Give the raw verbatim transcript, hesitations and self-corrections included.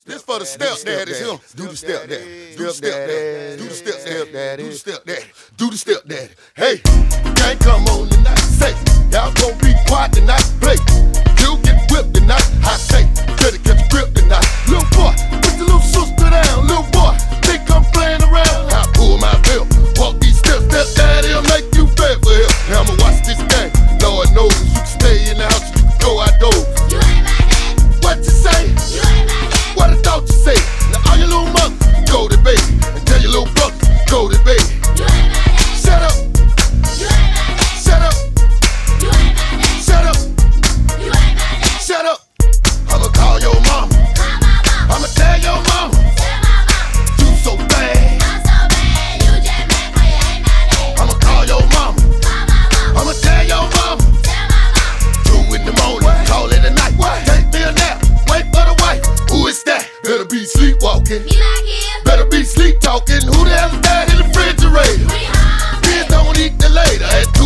This for the step daddies here. Do the step daddy. Do the step daddy. Do the step daddy. Do the step daddy. Do the step daddy. Hey, gang come on tonight. Say, y'all gon' be quiet tonight. Play. You get whipped tonight. I say, better catch a grip tonight. Little boy, put the little sister down. Little boy, think I'm playing around. I pull my belt. Walk these steps. Step daddy'll make you pay for him. Now I'ma watch this game. Lord knows you can stay in the house. You can go outdoors. You ain't my dad. What you say? You ain't my dad. What I thought you say? Now all your little mother, go to bed. And tell your little brother, go to bed. You ain't my dad. Shut up. You ain't my dad. Shut up. You ain't my dad. Shut up. You ain't my dad. Shut up. I'ma call your mama. Call my mama. I'ma tell your mama. Tell my mama. You so bad. I'm so bad. You just mad 'cause you ain't my dad. I'ma call your mama. Call my mama. I'ma tell your mama. Tell my mama. Two in the morning, call it a night. Take me a nap, wait for the wife. Who is that? Better be sleepwalking. Me like here. Better be sleep talking. Who the hell's that in the refrigerator? We hungry. Kids don't eat till later. At